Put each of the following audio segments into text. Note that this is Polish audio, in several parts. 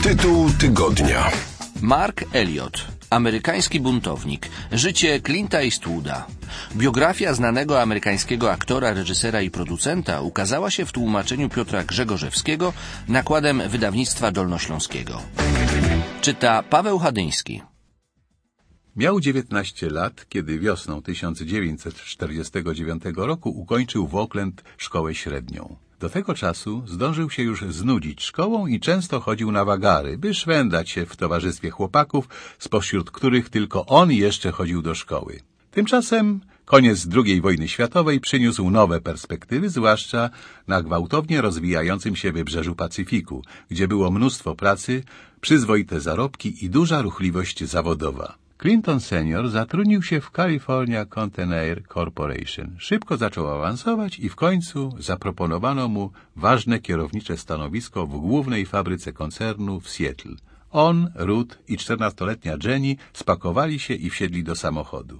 Tytuł tygodnia. Mark Elliot, amerykański buntownik. Życie Clint'a Eastwooda. Biografia znanego amerykańskiego aktora, reżysera i producenta ukazała się w tłumaczeniu Piotra Grzegorzewskiego nakładem wydawnictwa dolnośląskiego. Czyta Paweł Hadyński. Miał 19 lat, kiedy wiosną 1949 roku ukończył w Oakland szkołę średnią. Do tego czasu zdążył się już znudzić szkołą i często chodził na wagary, by szwendać się w towarzystwie chłopaków, spośród których tylko on jeszcze chodził do szkoły. Tymczasem koniec II wojny światowej przyniósł nowe perspektywy, zwłaszcza na gwałtownie rozwijającym się wybrzeżu Pacyfiku, gdzie było mnóstwo pracy, przyzwoite zarobki i duża ruchliwość zawodowa. Clinton senior zatrudnił się w California Container Corporation. Szybko zaczął awansować i w końcu zaproponowano mu ważne kierownicze stanowisko w głównej fabryce koncernu w Seattle. On, Ruth i 14-letnia Jenny spakowali się i wsiedli do samochodu.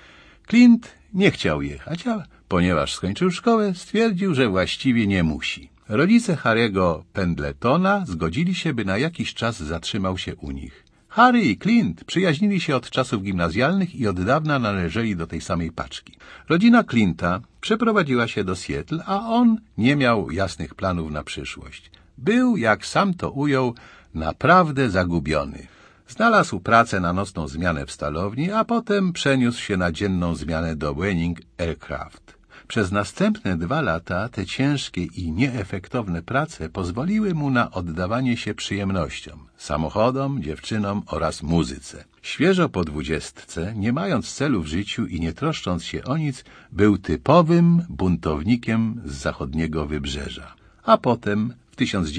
Clint nie chciał jechać, a ponieważ skończył szkołę, stwierdził, że właściwie nie musi. Rodzice Harry'ego Pendletona zgodzili się, by na jakiś czas zatrzymał się u nich. Harry i Clint przyjaźnili się od czasów gimnazjalnych i od dawna należeli do tej samej paczki. Rodzina Clint'a przeprowadziła się do Seattle, a on nie miał jasnych planów na przyszłość. Był, jak sam to ujął, naprawdę zagubiony. Znalazł pracę na nocną zmianę w stalowni, a potem przeniósł się na dzienną zmianę do Boeing Aircraft. Przez następne 2 lata te ciężkie i nieefektowne prace pozwoliły mu na oddawanie się przyjemnościom, samochodom, dziewczynom oraz muzyce. Świeżo po 20, nie mając celu w życiu i nie troszcząc się o nic, był typowym buntownikiem z zachodniego wybrzeża. A potem w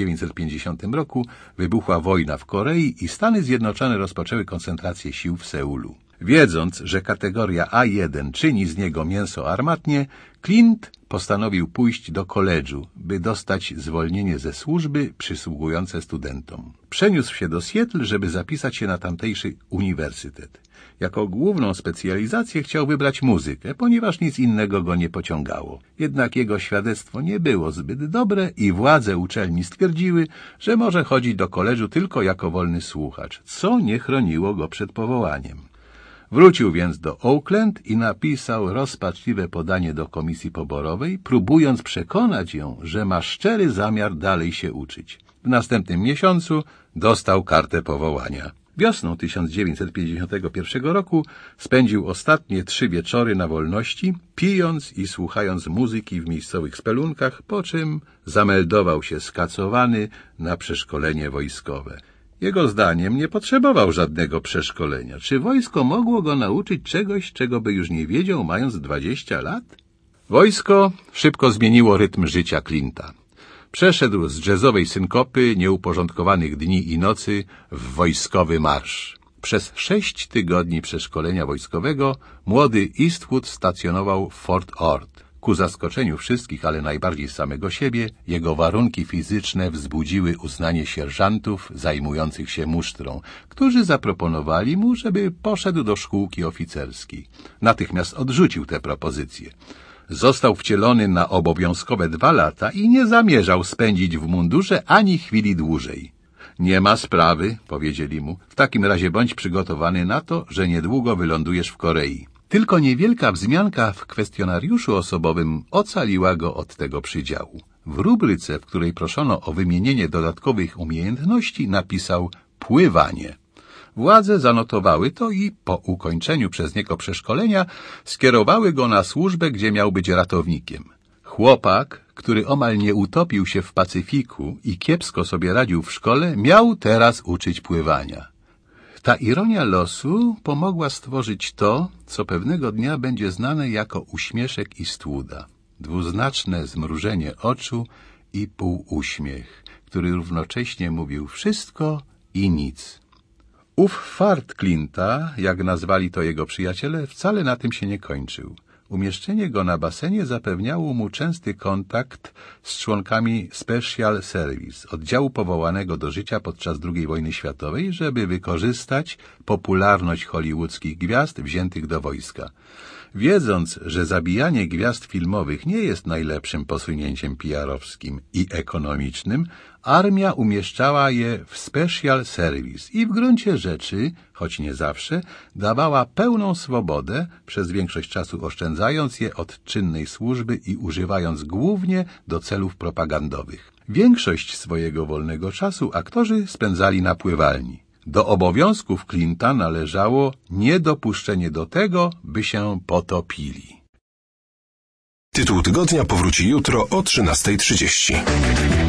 1950 roku wybuchła wojna w Korei i Stany Zjednoczone rozpoczęły koncentrację sił w Seulu. Wiedząc, że kategoria A1 czyni z niego mięso armatnie, Clint postanowił pójść do koledżu, by dostać zwolnienie ze służby przysługujące studentom. Przeniósł się do Seattle, żeby zapisać się na tamtejszy uniwersytet. Jako główną specjalizację chciał wybrać muzykę, ponieważ nic innego go nie pociągało. Jednak jego świadectwo nie było zbyt dobre i władze uczelni stwierdziły, że może chodzić do koledżu tylko jako wolny słuchacz, co nie chroniło go przed powołaniem. Wrócił więc do Oakland i napisał rozpaczliwe podanie do komisji poborowej, próbując przekonać ją, że ma szczery zamiar dalej się uczyć. W następnym miesiącu dostał kartę powołania. Wiosną 1951 roku spędził ostatnie 3 wieczory na wolności, pijąc i słuchając muzyki w miejscowych spelunkach, po czym zameldował się skacowany na przeszkolenie wojskowe. Jego zdaniem nie potrzebował żadnego przeszkolenia. Czy wojsko mogło go nauczyć czegoś, czego by już nie wiedział, mając 20 lat? Wojsko szybko zmieniło rytm życia Clint'a. Przeszedł z jazzowej synkopy nieuporządkowanych dni i nocy w wojskowy marsz. Przez 6 tygodni przeszkolenia wojskowego młody Eastwood stacjonował w Fort Ord. Ku zaskoczeniu wszystkich, ale najbardziej samego siebie, jego warunki fizyczne wzbudziły uznanie sierżantów zajmujących się musztrą, którzy zaproponowali mu, żeby poszedł do szkółki oficerskiej. Natychmiast odrzucił tę propozycję. Został wcielony na obowiązkowe 2 lata i nie zamierzał spędzić w mundurze ani chwili dłużej. Nie ma sprawy, powiedzieli mu. W takim razie bądź przygotowany na to, że niedługo wylądujesz w Korei. Tylko niewielka wzmianka w kwestionariuszu osobowym ocaliła go od tego przydziału. W rubryce, w której proszono o wymienienie dodatkowych umiejętności, napisał pływanie. Władze zanotowały to i po ukończeniu przez niego przeszkolenia skierowały go na służbę, gdzie miał być ratownikiem. Chłopak, który omal nie utopił się w Pacyfiku i kiepsko sobie radził w szkole, miał teraz uczyć pływania. Ta ironia losu pomogła stworzyć to, co pewnego dnia będzie znane jako uśmieszek Eastwooda. Dwuznaczne zmrużenie oczu i półuśmiech, który równocześnie mówił wszystko i nic. Ów fart Clint'a, jak nazwali to jego przyjaciele, wcale na tym się nie kończył. Umieszczenie go na basenie zapewniało mu częsty kontakt z członkami Special Service, oddziału powołanego do życia podczas II wojny światowej, żeby wykorzystać popularność hollywoodzkich gwiazd wziętych do wojska. Wiedząc, że zabijanie gwiazd filmowych nie jest najlepszym posunięciem PR-owskim i ekonomicznym, armia umieszczała je w special service i w gruncie rzeczy, choć nie zawsze, dawała pełną swobodę, przez większość czasu oszczędzając je od czynnej służby i używając głównie do celów propagandowych. Większość swojego wolnego czasu aktorzy spędzali na pływalni. Do obowiązków Clint'a należało niedopuszczenie do tego, by się potopili. Tytuł tygodnia powróci jutro o 13:30.